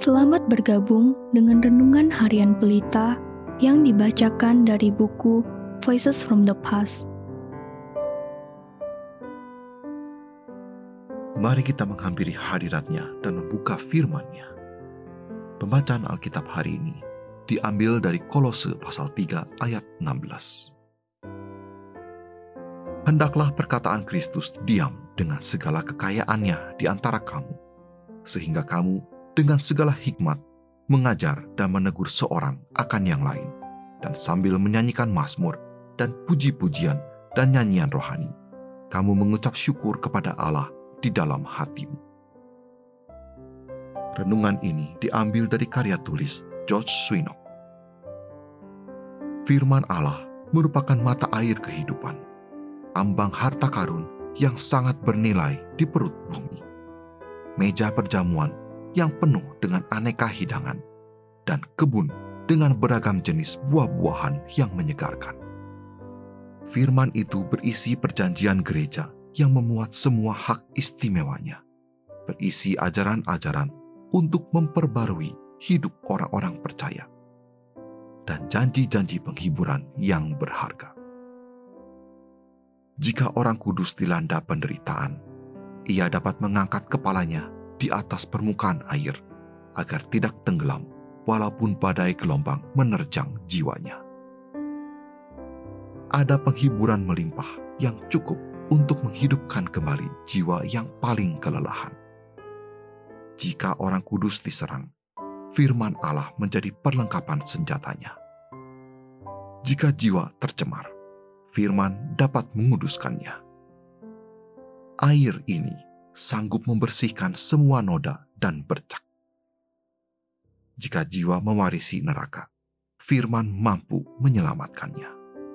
Selamat bergabung dengan Renungan Harian Pelita yang dibacakan dari buku Voices from the Past. Mari kita menghampiri hadirat-Nya dan membuka firman-Nya. Pembacaan Alkitab hari ini diambil dari Kolose pasal 3 ayat 16. Hendaklah perkataan Kristus diam dengan segala kekayaannya di antara kamu, sehingga kamu dengan segala hikmat mengajar dan menegur seorang akan yang lain, dan sambil menyanyikan mazmur dan puji-pujian dan nyanyian rohani, kamu mengucap syukur kepada Allah di dalam hatimu. Renungan ini diambil dari karya tulis George Swinnock. Firman Allah merupakan mata air kehidupan, ambang harta karun yang sangat bernilai di perut bumi, meja perjamuan yang penuh dengan aneka hidangan, dan kebun dengan beragam jenis buah-buahan yang menyegarkan. Firman itu berisi perjanjian gereja yang memuat semua hak istimewanya, berisi ajaran-ajaran untuk memperbarui hidup orang-orang percaya, dan janji-janji penghiburan yang berharga. Jika orang kudus dilanda penderitaan, ia dapat mengangkat kepalanya di atas permukaan air agar tidak tenggelam walaupun badai gelombang menerjang jiwanya. Ada penghiburan melimpah yang cukup untuk menghidupkan kembali jiwa yang paling kelelahan. Jika orang kudus diserang, firman Allah menjadi perlengkapan senjatanya. Jika jiwa tercemar, firman dapat menguduskannya. Air ini sanggup membersihkan semua noda dan bercak. Jika jiwa mewarisi neraka, firman mampu menyelamatkannya.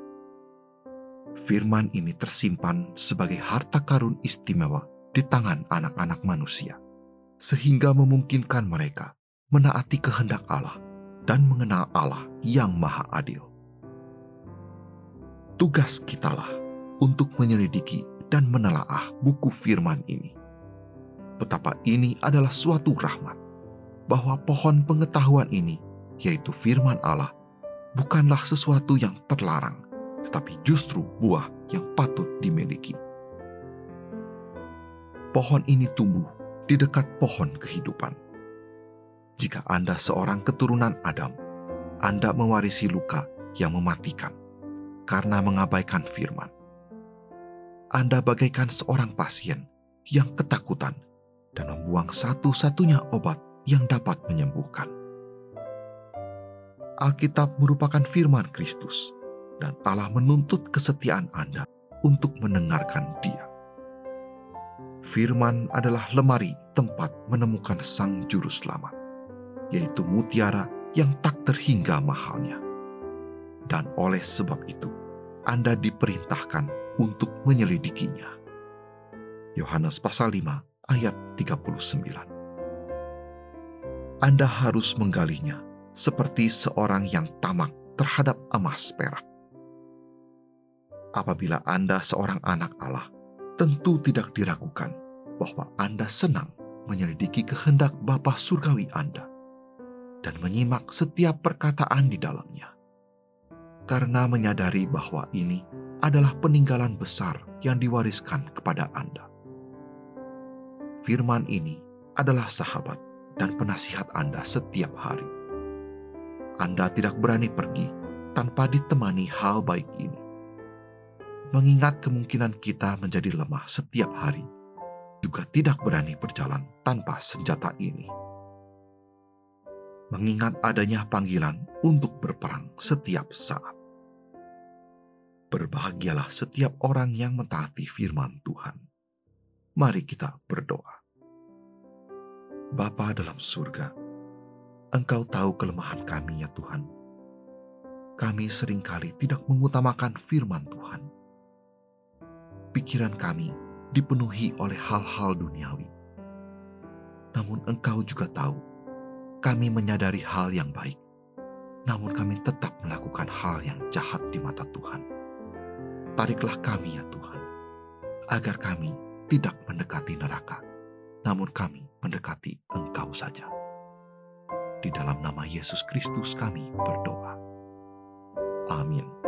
Firman ini tersimpan sebagai harta karun istimewa di tangan anak-anak manusia, sehingga memungkinkan mereka menaati kehendak Allah dan mengenal Allah yang Maha Adil. Tugas kitalah untuk menyelidiki dan menelaah buku firman ini. Betapa ini adalah suatu rahmat, bahwa pohon pengetahuan ini, yaitu firman Allah, bukanlah sesuatu yang terlarang, tetapi justru buah yang patut dimiliki. Pohon ini tumbuh di dekat pohon kehidupan. Jika Anda seorang keturunan Adam, Anda mewarisi luka yang mematikan karena mengabaikan firman. Anda bagaikan seorang pasien yang ketakutan dan membuang satu-satunya obat yang dapat menyembuhkan. Alkitab merupakan firman Kristus, dan Allah menuntut kesetiaan Anda untuk mendengarkan Dia. Firman adalah lemari tempat menemukan Sang Juru Selamat, yaitu mutiara yang tak terhingga mahalnya. Dan oleh sebab itu, Anda diperintahkan untuk menyelidikinya. Yohanes pasal 5 ayat 39. Anda harus menggalinya seperti seorang yang tamak terhadap emas perak. Apabila Anda seorang anak Allah, tentu tidak diragukan bahwa Anda senang menyelidiki kehendak Bapa Surgawi Anda dan menyimak setiap perkataan di dalamnya, karena menyadari bahwa ini adalah peninggalan besar yang diwariskan kepada Anda. Firman ini adalah sahabat dan penasihat Anda setiap hari. Anda tidak berani pergi tanpa ditemani hal baik ini. Mengingat kemungkinan kita menjadi lemah setiap hari, juga tidak berani berjalan tanpa senjata ini. Mengingat adanya panggilan untuk berperang setiap saat. Berbahagialah setiap orang yang mentaati firman Tuhan. Mari kita berdoa. Bapa dalam surga, Engkau tahu kelemahan kami ya Tuhan. Kami seringkali tidak mengutamakan firman Tuhan. Pikiran kami dipenuhi oleh hal-hal duniawi. Namun Engkau juga tahu, kami menyadari hal yang baik, namun kami tetap melakukan hal yang jahat di mata Tuhan. Tariklah kami ya Tuhan, agar kami tidak mendekati neraka, namun kami mendekati Engkau saja. Di dalam nama Yesus Kristus kami berdoa. Amin.